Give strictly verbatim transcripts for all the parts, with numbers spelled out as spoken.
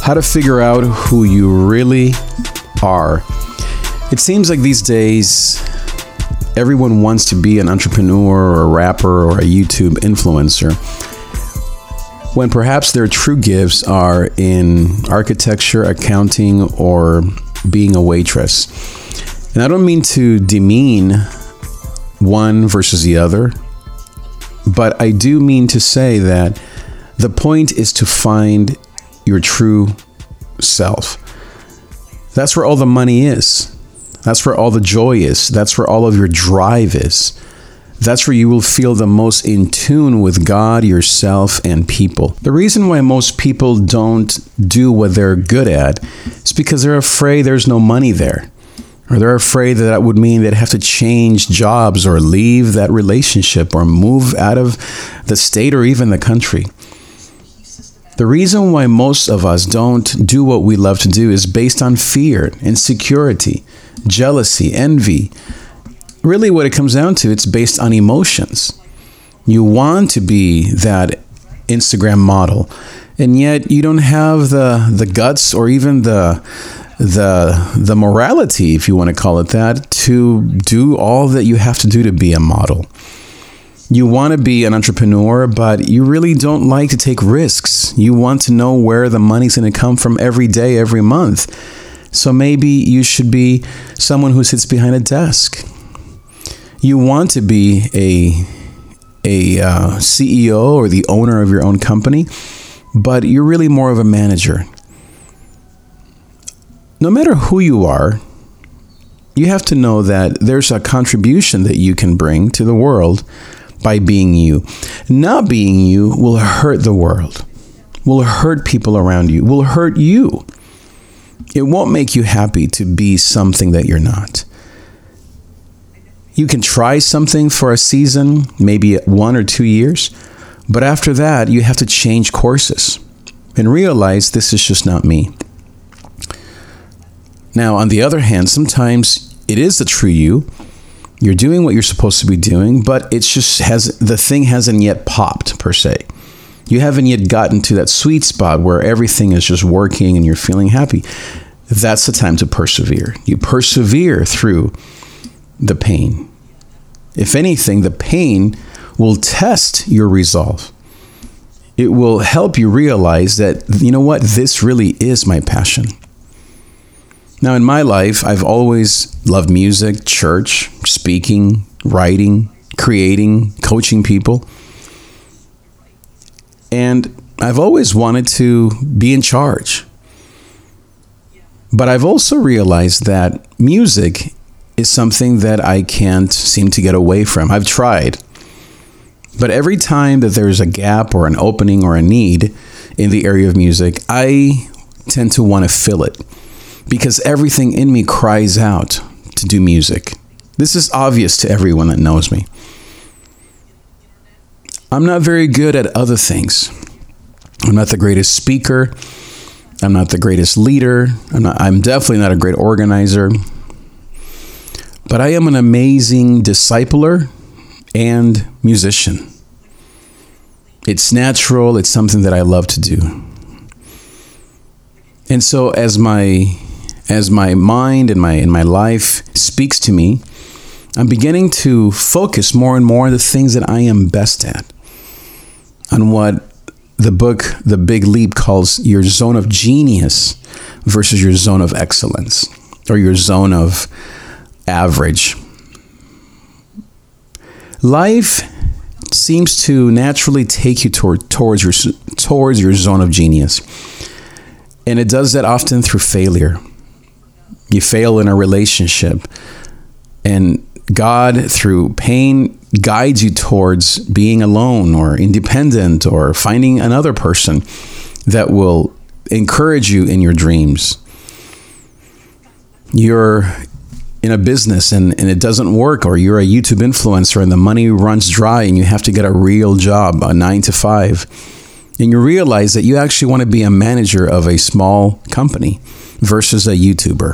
how to figure out who you really are. It seems like these days, everyone wants to be an entrepreneur or a rapper or a YouTube influencer, when perhaps their true gifts are in architecture, accounting, or being a waitress. And I don't mean to demean one versus the other, but I do mean to say that the point is to find your true self. That's where all the money is. That's where all the joy is. That's where all of your drive is. That's where you will feel the most in tune with God, yourself, and people. The reason why most people don't do what they're good at is because they're afraid there's no money there. Or they're afraid that that would mean they'd have to change jobs or leave that relationship or move out of the state or even the country. The reason why most of us don't do what we love to do is based on fear, insecurity, jealousy, envy. Really what it comes down to, it's based on emotions. You want to be that Instagram model, and yet you don't have the the guts or even the the the morality, if you want to call it that, to do all that you have to do to be a model. You want to be an entrepreneur, but you really don't like to take risks. You want to know where the money's going to come from every day, every month. So maybe you should be someone who sits behind a desk. You want to be a a uh, C E O or the owner of your own company, but you're really more of a manager. No matter who you are, you have to know that there's a contribution that you can bring to the world by being you. Not being you will hurt the world, will hurt people around you, will hurt you. It won't make you happy to be something that you're not. You can try something for a season, maybe one or two years, but after that, you have to change courses and realize this is just not me. Now, on the other hand, sometimes it is the true you. You're doing what you're supposed to be doing, but it's just has the thing hasn't yet popped per se. You haven't yet gotten to that sweet spot where everything is just working and you're feeling happy. That's the time to persevere. You persevere through the pain. If anything, the pain will test your resolve. It will help you realize that, you know what, this really is my passion. Now, in my life, I've always loved music, church, speaking, writing, creating, coaching people. And I've always wanted to be in charge. But I've also realized that music is something that I can't seem to get away from. I've tried. But every time that there's a gap or an opening or a need in the area of music, I tend to want to fill it. Because everything in me cries out to do music. This is obvious to everyone that knows me. I'm not very good at other things. I'm not the greatest speaker. I'm not the greatest leader. I'm not, I'm definitely not a great organizer. But I am an amazing discipler and musician. It's natural. It's something that I love to do. And so as my As my mind and my and my life speaks to me, I'm beginning to focus more and more on the things that I am best at, on what the book, The Big Leap, calls your zone of genius versus your zone of excellence, or your zone of average. Life seems to naturally take you toward, towards your towards your zone of genius, and it does that often through failure. You fail in a relationship, and God, through pain, guides you towards being alone or independent or finding another person that will encourage you in your dreams. You're in a business and, and it doesn't work, or you're a YouTube influencer and the money runs dry and you have to get a real job, a nine to five. And you realize that you actually want to be a manager of a small company versus a YouTuber.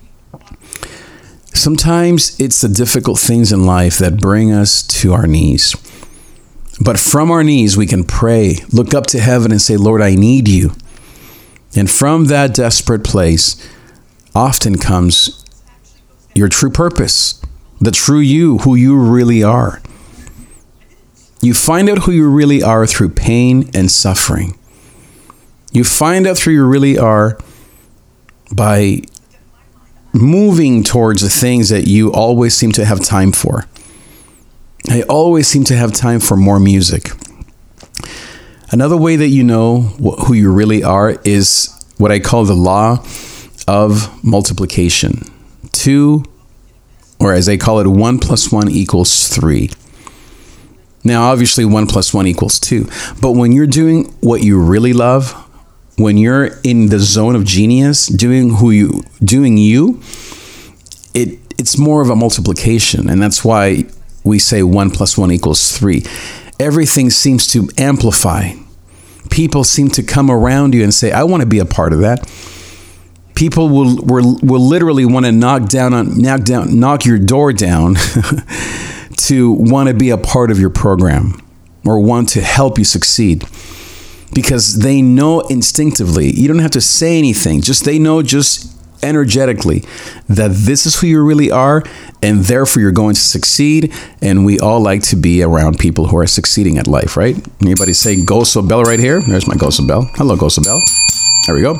Sometimes it's the difficult things in life that bring us to our knees. But from our knees, we can pray, look up to heaven and say, Lord, I need you. And from that desperate place often comes your true purpose, the true you, who you really are. You find out who you really are through pain and suffering. You find out who you really are by moving towards the things that you always seem to have time for. I always seem to have time for more music. Another way that you know who you really are is what I call the law of multiplication. Two, or as I call it, one plus one equals three. Now, obviously, one plus one equals two. But when you're doing what you really love, when you're in the zone of genius, doing who you, doing you, it it's more of a multiplication, and that's why we say one plus one equals three. Everything seems to amplify. People seem to come around you and say, I want to be a part of that. People will will, will literally want to knock down on knock down knock your door down to want to be a part of your program or want to help you succeed. Because they know instinctively, you don't have to say anything, just they know just energetically that this is who you really are, and therefore you're going to succeed. And we all like to be around people who are succeeding at life, right? Anybody say Goso Bell right here? There's my Goso Bell. Hello, Goso Bell. There we go.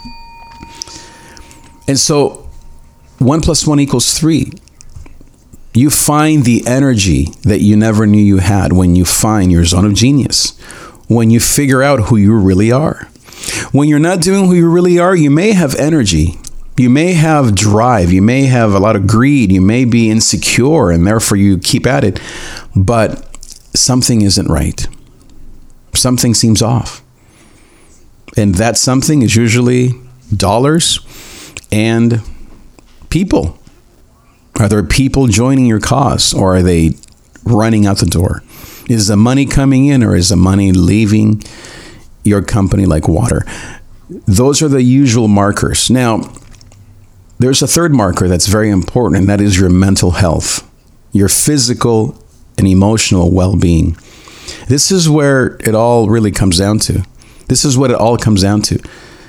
And so one plus one equals three. You find the energy that you never knew you had when you find your zone of genius, when you figure out who you really are. When you're not doing who you really are, you may have energy. You may have drive. You may have a lot of greed. You may be insecure, and therefore you keep at it. But something isn't right. Something seems off. And that something is usually dollars and people. Are there people joining your cause, or are they running out the door? Is the money coming in, or is the money leaving your company like water? Those are the usual markers. Now, there's a third marker that's very important, and that is your mental health, your physical and emotional well-being. This is where it all really comes down to. This is what it all comes down to.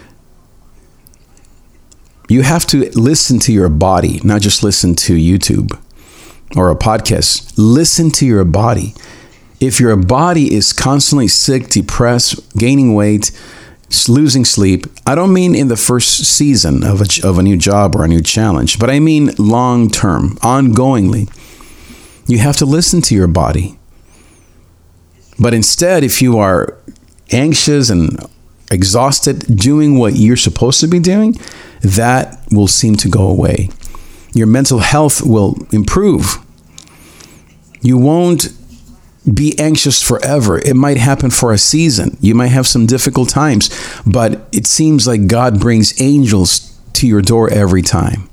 You have to listen to your body, not just listen to YouTube or a podcast. Listen to your body. If your body is constantly sick, depressed, gaining weight, losing sleep, I don't mean in the first season of a, of a new job or a new challenge, but I mean long-term, ongoingly. You have to listen to your body. But instead, if you are anxious and exhausted, doing what you're supposed to be doing, that will seem to go away. Your mental health will improve. You won't be anxious forever. It might happen for a season. You might have some difficult times, but it seems like God brings angels to your door every time.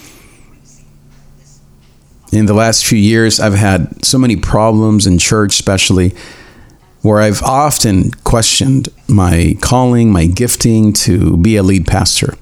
In the last few years, I've had so many problems in church, especially, where I've often questioned my calling, my gifting to be a lead pastor.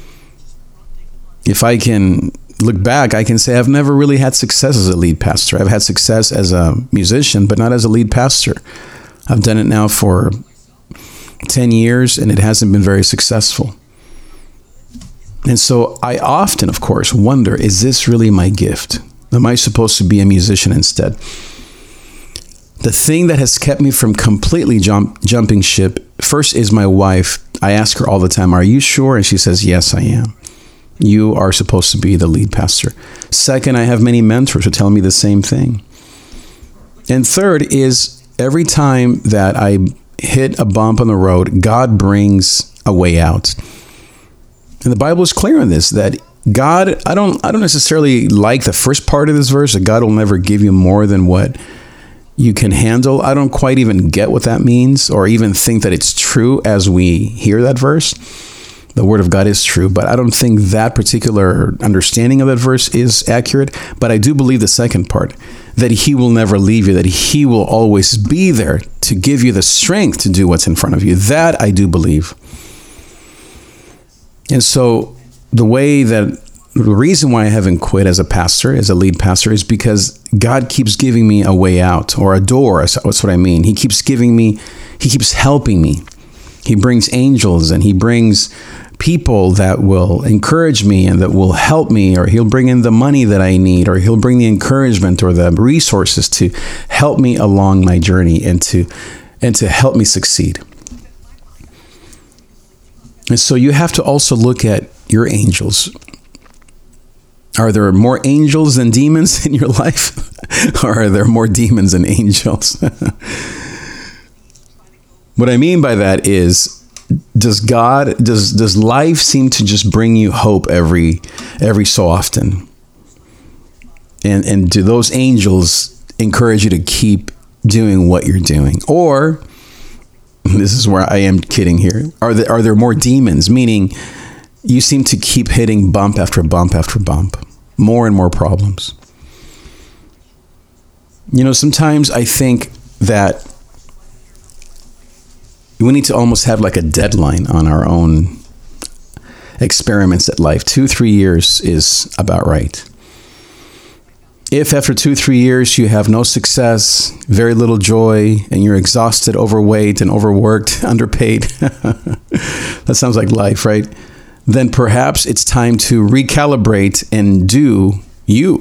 If I can look back, I can say I've never really had success as a lead pastor. I've had success as a musician, but not as a lead pastor. I've done it now for ten years, and it hasn't been very successful. And so I often, of course, wonder, is this really my gift? Am I supposed to be a musician instead? The thing that has kept me from completely jump, jumping ship, first is my wife. I ask her all the time, are you sure? And she says, yes, I am. You are supposed to be the lead pastor. Second, I have many mentors who tell me the same thing. And third is every time that I hit a bump on the road, God brings a way out. And the Bible is clear on this, that God, I don't, I don't necessarily like the first part of this verse, that God will never give you more than what you can handle. I don't quite even get what that means, or even think that it's true as we hear that verse. The word of God is true, but I don't think that particular understanding of that verse is accurate. But I do believe the second part, that he will never leave you, that he will always be there to give you the strength to do what's in front of you. That I do believe. And so the way that, the reason why I haven't quit as a pastor, as a lead pastor, is because God keeps giving me a way out, or a door. That's what I mean. He keeps giving me, he keeps helping me. He brings angels and he brings people that will encourage me and that will help me, or he'll bring in the money that I need, or he'll bring the encouragement or the resources to help me along my journey and to and to help me succeed. And so you have to also look at your angels. Are there more angels than demons in your life? Or are there more demons than angels? What I mean by that is, does God, does does life seem to just bring you hope every every so often? And and do those angels encourage you to keep doing what you're doing? Or, this is where I am kidding here, are there, are there more demons? Meaning, you seem to keep hitting bump after bump after bump, more and more problems. You know, sometimes I think that we need to almost have like a deadline on our own experiments at life. Two, three years is about right. If after two, three years you have no success, very little joy, and you're exhausted, overweight, and overworked, underpaid, that sounds like life, right? Then perhaps it's time to recalibrate and do you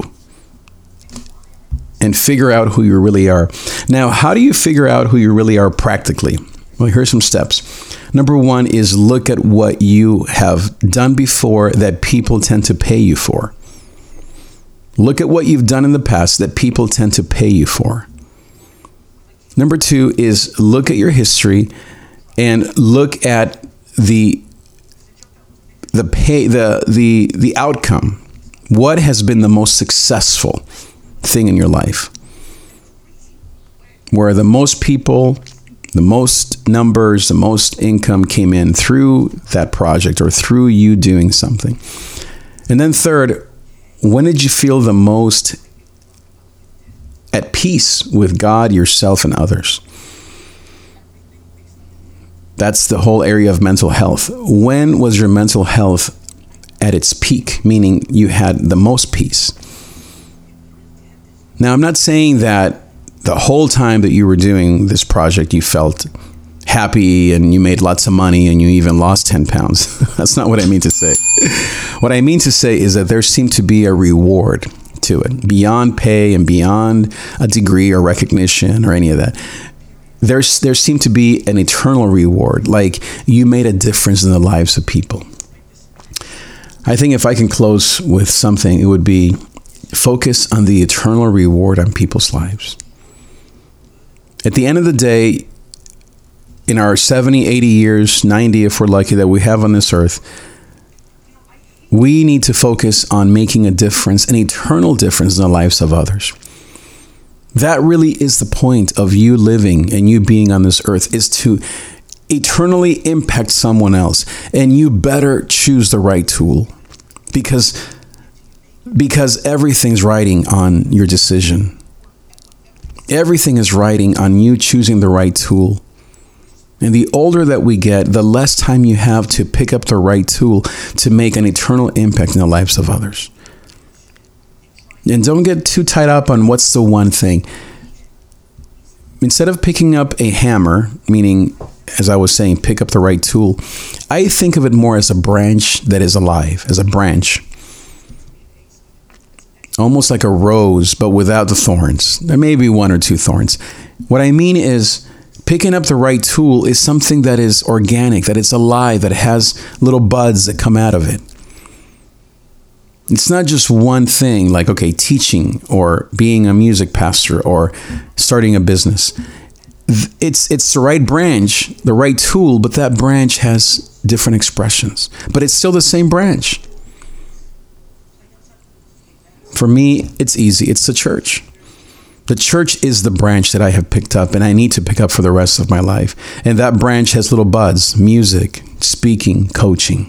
and figure out who you really are. Now, how do you figure out who you really are practically? Well, here's some steps. Number one is look at what you have done before that people tend to pay you for. Look at what you've done in the past that people tend to pay you for. Number two is look at your history and look at the the pay the the the outcome. What has been the most successful thing in your life? Where the most people, the most numbers, the most income came in through that project or through you doing something. And then third, when did you feel the most at peace with God, yourself, and others? That's the whole area of mental health. When was your mental health at its peak, meaning you had the most peace? Now, I'm not saying that the whole time that you were doing this project, you felt happy and you made lots of money and you even lost ten pounds. That's not what I mean to say. What I mean to say is that there seemed to be a reward to it, beyond pay and beyond a degree or recognition or any of that. There's, there seemed to be an eternal reward, like you made a difference in the lives of people. I think if I can close with something, it would be focus on the eternal reward on people's lives. At the end of the day, in our seventy, eighty years, ninety if we're lucky that we have on this earth, we need to focus on making a difference, an eternal difference in the lives of others. That really is the point of you living and you being on this earth, is to eternally impact someone else. And you better choose the right tool, because, because everything's riding on your decision. Everything is riding on you choosing the right tool. And the older that we get, the less time you have to pick up the right tool to make an eternal impact in the lives of others. And don't get too tied up on what's the one thing. Instead of picking up a hammer, meaning, as I was saying, pick up the right tool, I think of it more as a branch that is alive, as a branch. Almost like a rose, but without the thorns. There may be one or two thorns. What I mean is, picking up the right tool is something that is organic, that it's alive, that has little buds that come out of it. It's not just one thing, like, okay, teaching or being a music pastor or starting a business. It's it's the right branch, the right tool, but that branch has different expressions. But it's still the same branch. For me, it's easy. It's the church. The church is the branch that I have picked up and I need to pick up for the rest of my life. And that branch has little buds: music, speaking, coaching.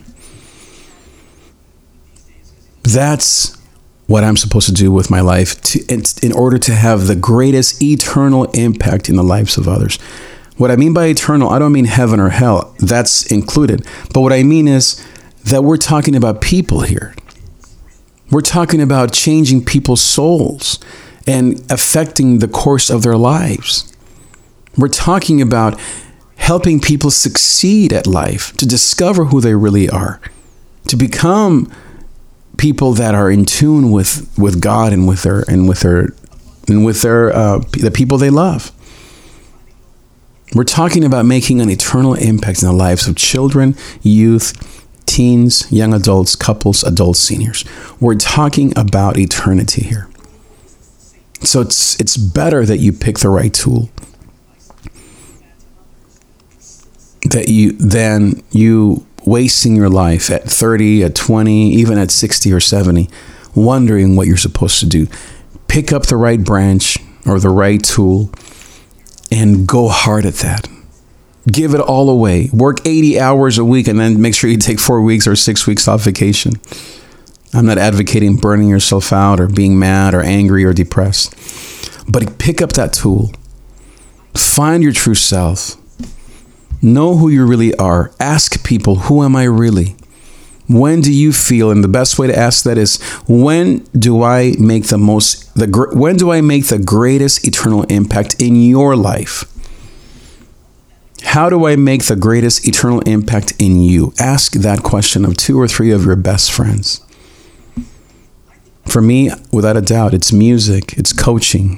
That's what I'm supposed to do with my life to, in order to have the greatest eternal impact in the lives of others. What I mean by eternal, I don't mean heaven or hell. That's included. But what I mean is that we're talking about people here. We're talking about changing people's souls and affecting the course of their lives. We're talking about helping people succeed at life, to discover who they really are, to become people that are in tune with, with God and with their and with their and with their uh, the people they love. We're talking about making an eternal impact in the lives of children, youth, teens, young adults, couples, adults, seniors. We're talking about eternity here. So it's it's better that you pick the right tool. That you than you wasting your life at thirty, at twenty, even at sixty or seventy, wondering what you're supposed to do. Pick up the right branch or the right tool and go hard at that. Give it all away. Work eighty hours a week and then make sure you take four weeks or six weeks off vacation. I'm not advocating burning yourself out or being mad or angry or depressed. But pick up that tool. Find your true self. Know who you really are. Ask people, who am I really? When do you feel? And the best way to ask that is, when do I make the most, the when do I make the greatest eternal impact in your life? How do I make the greatest eternal impact in you? Ask that question of two or three of your best friends. For me, without a doubt, it's music, it's coaching,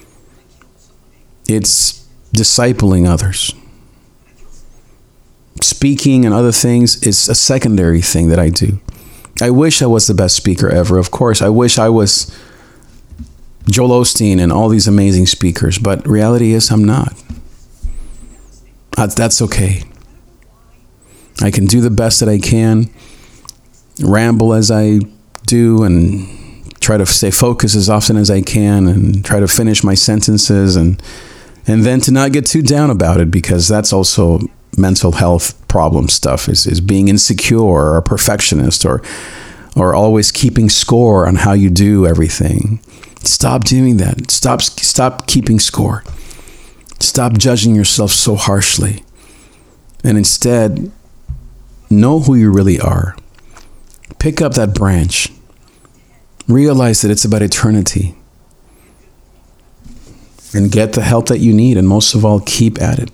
it's discipling others. Speaking and other things is a secondary thing that I do. I wish I was the best speaker ever. Of course, I wish I was Joel Osteen and all these amazing speakers, but reality is I'm not. That's okay. I can do the best that I can, ramble as I do, and try to stay focused as often as I can, and try to finish my sentences, and and then to not get too down about it, because that's also mental health problem stuff, is, is being insecure or a perfectionist, or or always keeping score on how you do everything. Stop doing that. Stop stop keeping score. Stop judging yourself so harshly. And instead, know who you really are. Pick up that branch. Realize that it's about eternity. And get the help that you need. And most of all, keep at it.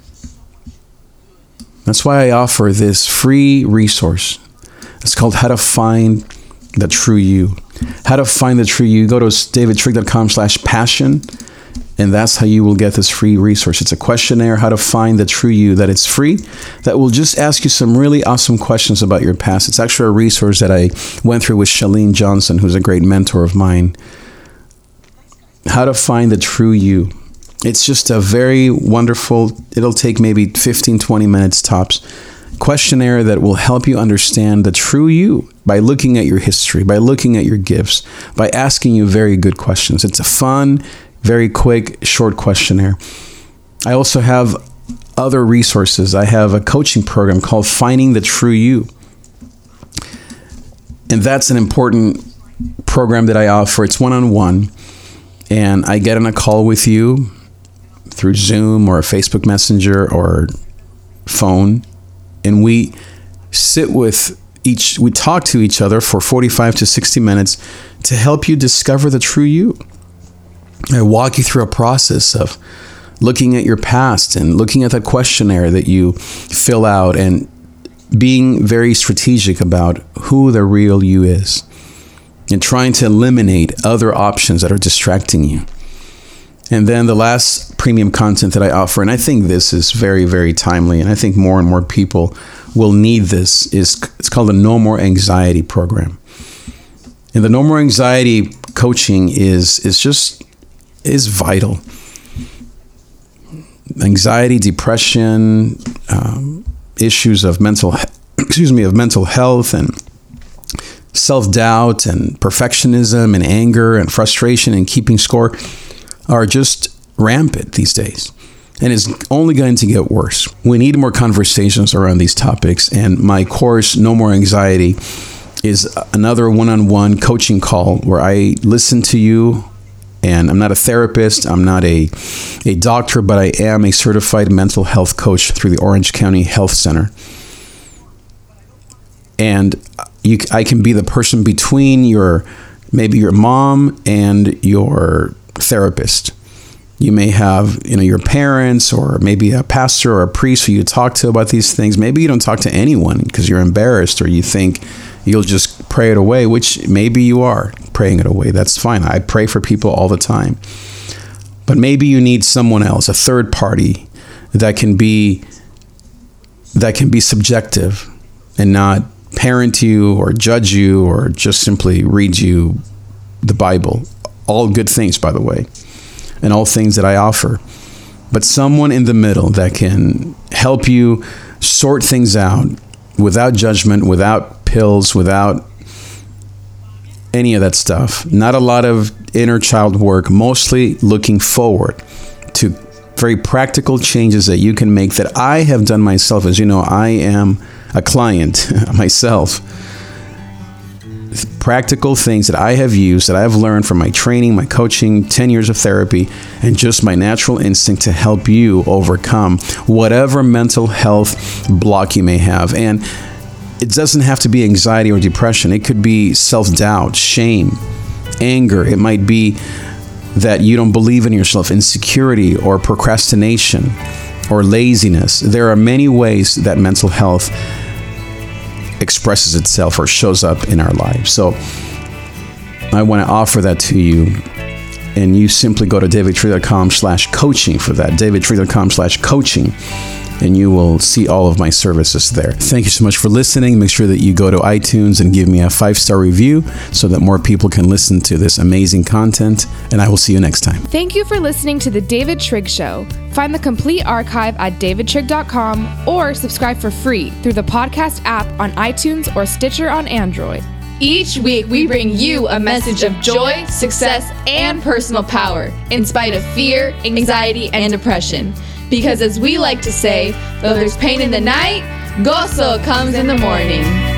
That's why I offer this free resource. It's called How to Find the True You. How to Find the True You. Go to davidtrigg.com slash passion. And that's how you will get this free resource. It's a questionnaire, How to Find the True You, that it's free, that will just ask you some really awesome questions about your past. It's actually a resource that I went through with Chalene Johnson, who's a great mentor of mine. How to Find the True You. It's just a very wonderful, it'll take maybe fifteen, twenty minutes tops, questionnaire that will help you understand the true you by looking at your history, by looking at your gifts, by asking you very good questions. It's a fun, very quick, short questionnaire. I also have other resources. I have a coaching program called Finding the True You. And that's an important program that I offer. It's one-on-one. And I get on a call with you through Zoom or Facebook Messenger or phone. And we sit with each, we talk to each other for forty-five to sixty minutes to help you discover the true you. I walk you through a process of looking at your past and looking at that questionnaire that you fill out and being very strategic about who the real you is and trying to eliminate other options that are distracting you. And then the last premium content that I offer, and I think this is very, very timely, and I think more and more people will need this, is it's called the No More Anxiety program. And the No More Anxiety coaching is is just is vital. Anxiety, depression, um, issues of mental, excuse me, of mental health and self-doubt and perfectionism and anger and frustration and keeping score are just rampant these days. And it's only going to get worse. We need more conversations around these topics. And my course, No More Anxiety, is another one-on-one coaching call where I listen to you. And I'm not a therapist, I'm not a, a doctor, but I am a certified mental health coach through the Orange County Health Center. And you, I can be the person between your, maybe your mom and your therapist. You may have, you know, your parents or maybe a pastor or a priest who you talk to about these things. Maybe you don't talk to anyone because you're embarrassed or you think you'll just pray it away, which maybe you are praying it away. That's fine. I pray for people all the time. But maybe you need someone else, a third party that can be that can be subjective and not parent you or judge you or just simply read you the Bible. All good things, by the way, and all things that I offer. But someone in the middle that can help you sort things out without judgment, without pills, without any of that stuff. Not a lot of inner child work, mostly looking forward to very practical changes that you can make that I have done myself. As you know, I am a client myself. Practical things that I have used, that I have learned from my training, my coaching, ten years of therapy, and just my natural instinct to help you overcome whatever mental health block you may have. And it doesn't have to be anxiety or depression. It could be self-doubt, shame, anger. It might be that you don't believe in yourself, insecurity or procrastination or laziness. There are many ways that mental health expresses itself or shows up in our lives. So I want to offer that to you. And you simply go to davidtree.com slash coaching for that. davidtree.com slash coaching. And you will see all of my services there. Thank you so much for listening. Make sure that you go to iTunes and give me a five-star review so that more people can listen to this amazing content. And I will see you next time. Thank you for listening to The David Trigg Show. Find the complete archive at david trigg dot com or subscribe for free through the podcast app on iTunes or Stitcher on Android. Each week, we bring you a message of joy, success, and personal power in spite of fear, anxiety, and depression. Because as we like to say, though there's pain in the night, gozo comes in the morning.